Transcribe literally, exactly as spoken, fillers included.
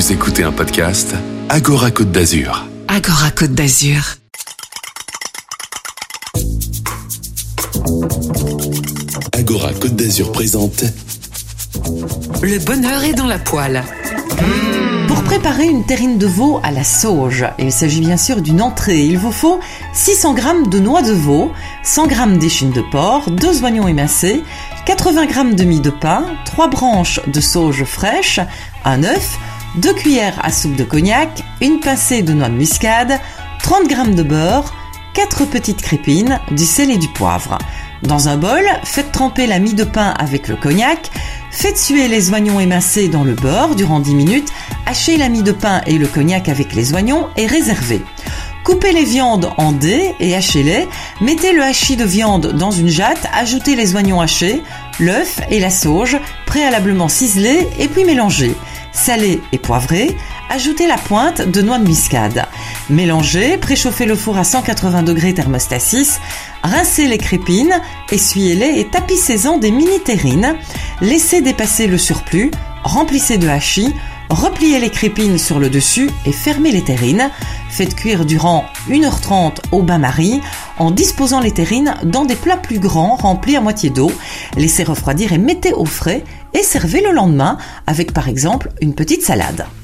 Vous écoutez un podcast Agora Côte d'Azur. Agora Côte d'Azur. Agora Côte d'Azur présente Le bonheur est dans la poêle. Pour préparer une terrine de veau à la sauge, il s'agit bien sûr d'une entrée. Il vous faut six cents grammes de noix de veau, cent grammes d'échine de porc, deux oignons émincés, quatre-vingts grammes de mie de pain, trois branches de sauge fraîche, un œuf, deux cuillères à soupe de cognac, une pincée de noix de muscade, trente grammes de beurre, quatre petites crépines, du sel et du poivre. Dans un bol, faites tremper la mie de pain avec le cognac, faites suer les oignons émincés dans le beurre durant dix minutes, hachez la mie de pain et le cognac avec les oignons et réservez. Coupez les viandes en dés et hachez-les, mettez le hachis de viande dans une jatte, ajoutez les oignons hachés, l'œuf et la sauge, préalablement ciselés et puis mélangez. Salez et poivrez, ajoutez la pointe de noix de muscade. Mélangez, préchauffez le four à cent quatre-vingts degrés thermostat six, rincez les crépines, essuyez-les et tapissez-en des mini-terrines. Laissez dépasser le surplus, remplissez de hachis, repliez les crépines sur le dessus et fermez les terrines. Faites cuire durant une heure trente au bain-marie en disposant les terrines dans des plats plus grands remplis à moitié d'eau. Laissez refroidir et mettez au frais et servez le lendemain avec par exemple une petite salade.